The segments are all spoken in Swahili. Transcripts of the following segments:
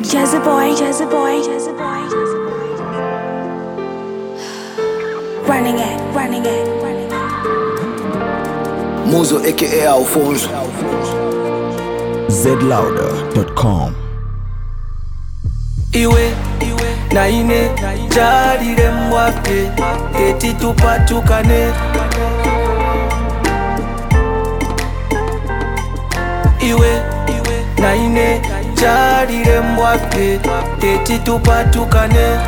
Jazzy boy, Jazzy boy, Jazzy boy. Running it, running it, running it. Muzo aka Alfonso. zlouder.com. Iwe na ine jalile mwake eti tupatukane. Iwe na ine jalile mwake eti tupatukane.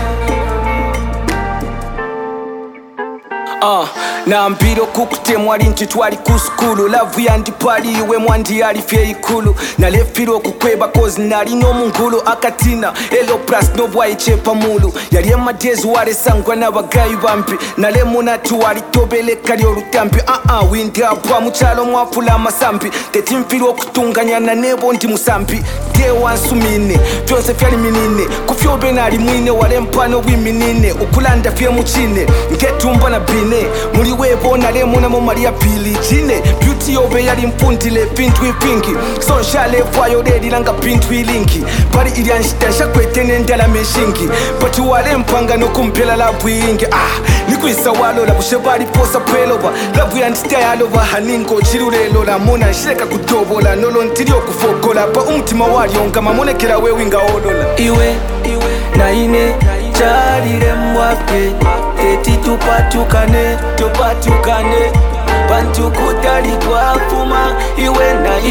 Na mpiro kukutemwa ali ntitwali ku skulu. Lavu yandipali iwe mwandi alifye ikulu. Na lefiro kukweba kozi nali n'omungulu. Akatina elo plus nobwayi chepa mulu. Yali emadezi wale sangwa n'abagayi bampi. Nale munatu wali tobeleka ly'olutampi. Windi abwa muchalo mwafula amasampi. Teti mpiro okutunganya na nebo ndi musampi. Dewa nsumine vyonse fyali minine. Kufyobe nali mwine wale mpano wiminine. Ukulanda fye muchine nketumba na bine. Muli webo na lemuna mo maria pili jine. Beauty yobe yali mpundile pintu ipingi. Sonshale fwayo dedi langa pintu ilinki. Pari ili anshitasha kwetene ndala meshingi. Patu wale mpanga no kumpela labu ingi. Nikuisa walo la bushebali posa peloba. Labu yandita yaloba haningo chirulelo la mona. Shireka kudobola nolo ntirio kufokola. Pa umtima wali onga mamone kila wewe inga olola. Iwe na ine jalile mwake eti tupatukane, tupatukane. Bantu kutali twafuma. Iwe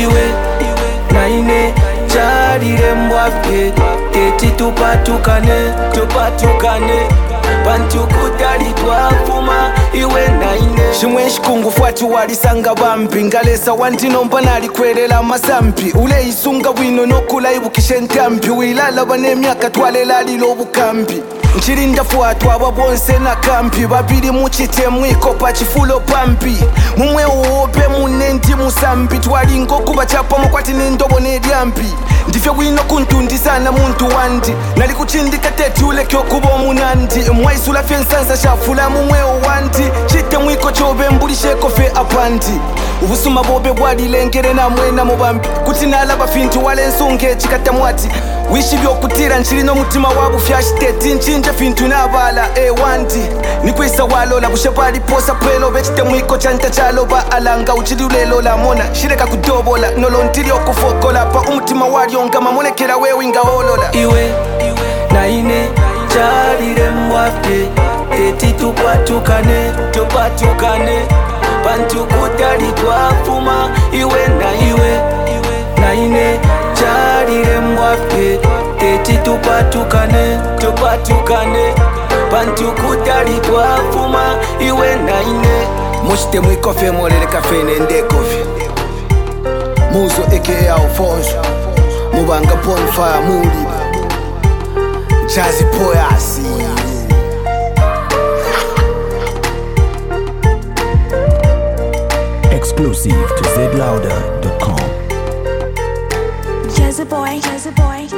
na ine jalile mwake eti tupatukane, tupatukane. Bantu kutali twafuma. Iwe na ine shimwe shikungu fwati walisanga bambi. Ngalesa wandinomba nali kwelela masampi. Ule isunga wino nokula ibukishe ntampi. Wilala banemyaka twalela lilo bukambi. Nchirinda fuatu ababonse na kampi. Babili muchite mwiko pachifulo pampi. Mumwe uope munendi musambi. Twalingo kuba chapa mkwati nindobo nediampi. Ndifye wino kuntundisana muntu wandi. Nali kuchindika teti ule kyo kubo munandi. Mwaisula fye nsansa shafula mumwe uwandi. Chite mwiko chobe mbulisheko fe apandi. Ubusuma bobe bwali lengere na mwena mubambi. Kutinala bafintu wale nsunge chikata mwati. Wishi byokutira nchilino mutima wabu fyashiteti. Nchinje fintu nabala wandi. Nikwisa walola bushebali posa pelo. Bechite mwiko chanta chaloba alanga uchidulelo la mona. Shireka kudobola nolo ntirio kufokola. Pa umutima wali onga mamone kila wewe inga olola. Iwe na ine jalile mwake eti tupatukane, tupatukane. Bantu kutali twafuma. Iwe na ine jalile mwake eti tupatukane, tupatukane. Bantu kutali twafuma. Iwe na ine mushite mwikofe molele kafe nende kofe. Muzo aka Alfonso. Mubanga bonfire muli Jazzy boy asi. Exclusive to zlouder.com. Jazzy boy, Jazzy boy.